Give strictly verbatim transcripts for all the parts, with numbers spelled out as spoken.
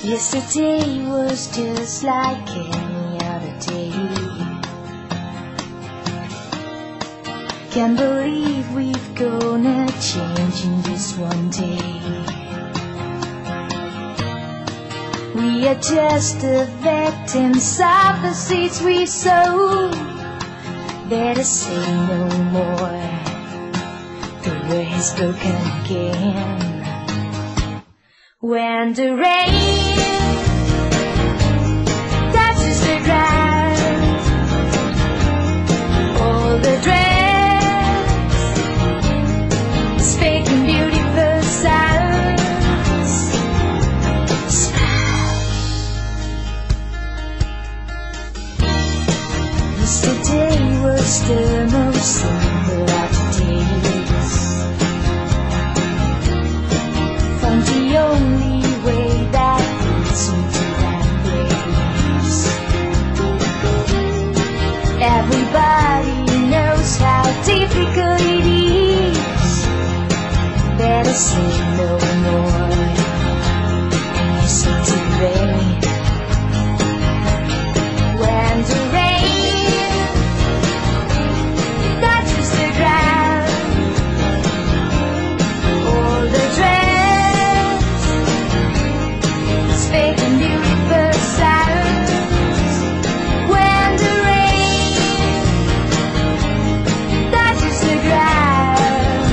Yesterday was just like any other day. Can't believe we've gonna change in just one day. We are just the victims of the seeds we sow. Better say no more. The word has spoken again. When the rain touches the ground, all the dress speaking beautiful sounds. Smile. Yesterday was the most simple of days. Found the only way that leads me to that place. Everybody knows how difficult it is. Better say no more, and you see to rain. When the rain touches the ground, all the dress speaking beautiful sounds. When the rain touches the ground,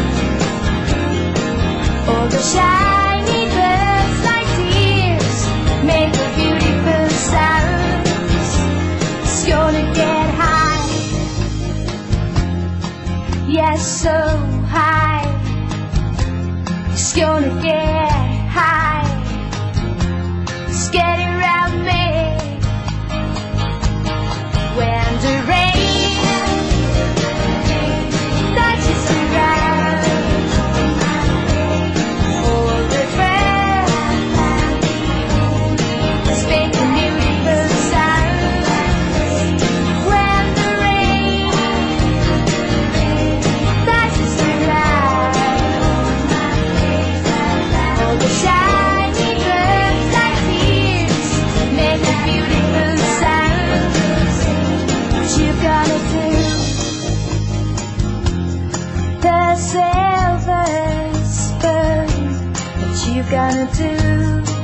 all the shiny birds like tears make a beautiful sounds. It's gonna get high, yes, so high. It's gonna get high. It's getting around me. When the rain touches the ground, all the friends speak a beautiful sound. When the rain touches the ground, all the shiny birds like tears make a beautiful sound. What you gonna do? The silver spoon. What you gonna do?